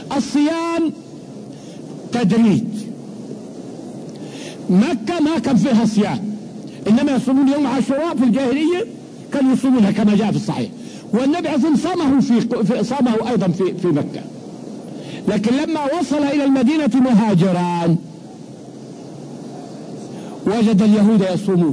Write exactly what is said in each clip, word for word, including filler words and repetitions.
الصيام تدريج. مكة ما كان فيها صيام، إنما يصومون يوم عاشوراء في الجاهلية كانوا يصومونها كما جاء في الصحيح، والنبي عليه الصلاة والسلام صامه في صامه أيضا في في مكة. لكن لما وصل إلى المدينة مهاجرا وجد اليهود يصومون،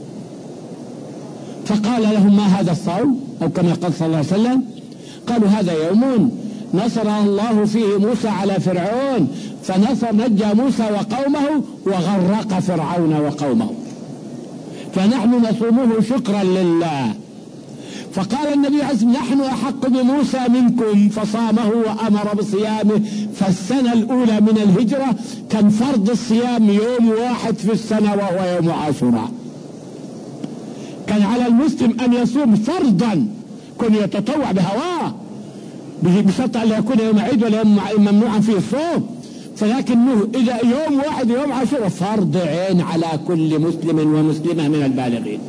فقال لهم: ما هذا الصوم؟ أو كما قال صلى الله عليه وسلم: قالوا: هذا يوم نصر الله فيه موسى على فرعون، فنصر نجى موسى وقومه وغرق فرعون وقومه، فنحن نصومه شكرا لله. فقال النبي عليه الصلاة والسلام: نحن أحق بموسى منكم، فصامه وأمر بصيامه. فالسنة الأولى من الهجرة كان فرض الصيام يوم واحد في السنة وهو يوم عاشوراء. كان على المسلم أن يصوم فرضا، كن يتطوع بهواه بشرط أن لا يكون يوم عيد ولا يوم ممنوعا فيه الصوم، فلكنه إذا يوم واحد يوم عاشوراء فرض عين على كل مسلم ومسلمة من البالغين.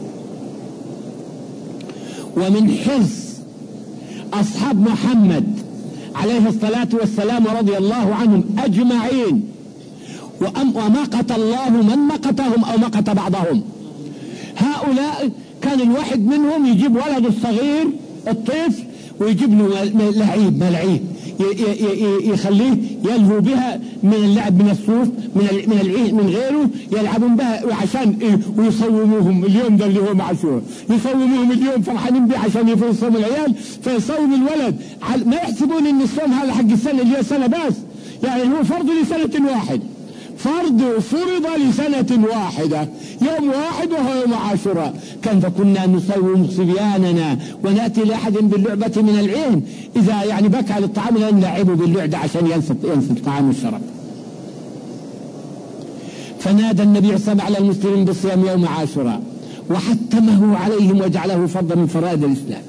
ومن حرص أصحاب محمد عليه الصلاة والسلام رضي الله عنهم أجمعين، ومقت الله من مقتهم أو مقت بعضهم، هؤلاء كان الواحد منهم يجيب ولد الصغير الطفل ويجيب له لعيب ملعيب يخليه يلهو بها من اللعب من الصوف من من العين من غيره، يلعبون بها عشان ويصوموهم اليوم ده اللي هو معشور، يصوموهم اليوم فرحانين به عشان يصوم العيال، فيصوم الولد. ما يحسبون ان الصوم هذا حق السنه اللي هي سنه بس، يعني هو فرض لسنه واحد، فرض فرض لسنة واحدة يوم واحد وهو يوم عاشوراء. كان فكنا نصوم صبياننا ونأتي لأحد باللعبة من العين إذا يعني بكى على الطعام نلعبه باللعبة عشان ينسى ينسى الطعام والشرب. فنادى النبي صلى الله عليه وسلم على المسلمين بالصيام يوم عاشوراء وحتمه عليهم وجعله فرضا من فرائض الإسلام.